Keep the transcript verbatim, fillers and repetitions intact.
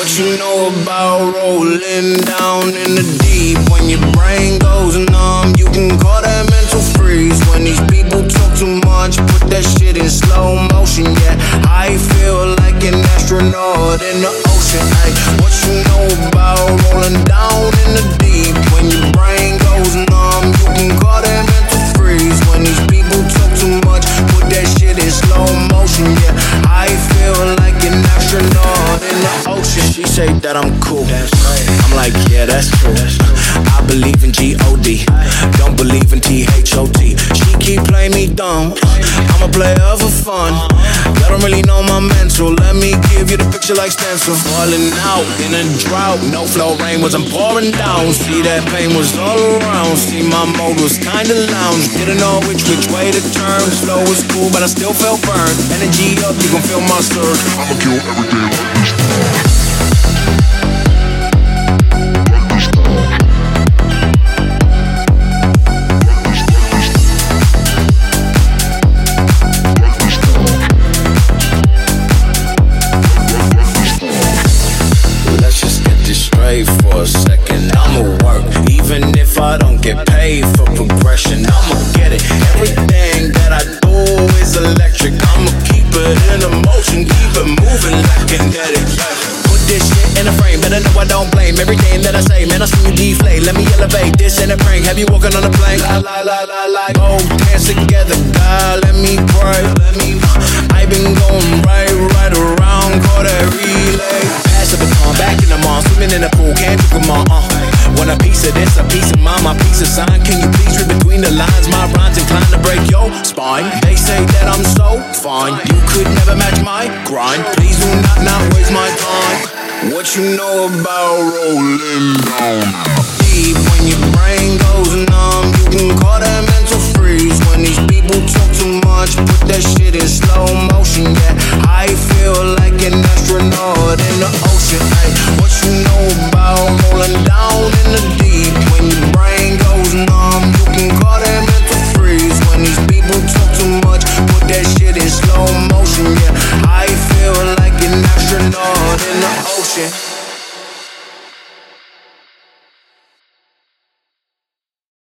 What you know about rolling down in the deep? When your brain goes numb, you can call that mental freeze. When these people talk too much, put that shit in slow motion. Yeah, I feel like an astronaut in the ocean. Ay, what you know about rolling down in the deep? When your brain goes numb, you can call that mental freeze. When these people talk too much, put that shit in slow motion. Yeah, I feel like an astronaut in the ocean. She say that I'm cool. That's right. I'm like, yeah, that's true. That's true. I believe in G O D. Don't believe in T H O T. She keep playing me dumb. I'm a player for fun. Y'all don't really know my mental. Let me give you the picture like stencil. Falling out in a drought. No flow, rain wasn't pouring down. See, that pain was all around. See, my mode was kinda lounge. Didn't know which which way to turn. Slow was cool, but I still felt burned. Energy up, you gon' feel my surge. I'ma kill everything like this. For a second, I'ma work, even if I don't get paid for progression. I'ma get it. Everything that I do is electric. I'ma keep it in motion, keep it moving like kinetic. Put this shit in a frame, better know I don't blame everything that I say. Man, I see you deflate. Let me elevate this in a prank. Have you walking on a plane? La la la la la. Oh, dance together, God, let me pray. Let me. I've been going right, right around, call that relay. Pass the baton, back in the mall, swimming in the pool, can't drink them all. Uh. Want a piece of this, a piece of mine, my piece of sign. Can you please read between the lines? My rhymes inclined to break your spine. They say that I'm so fine, you could never match my grind. Please do not not waste my time. What you know about rolling down deep? When your brain goes numb, you can call that mental freeze. When these people talk too much, put that shit in slow motion. Yeah, I feel like an astronaut in the ocean. Ay, what you know about rolling down in the deep? When your brain goes numb, you can call that mental freeze. When these people talk too much, put that shit in slow motion. Yeah, I feel like an astronaut in the ocean.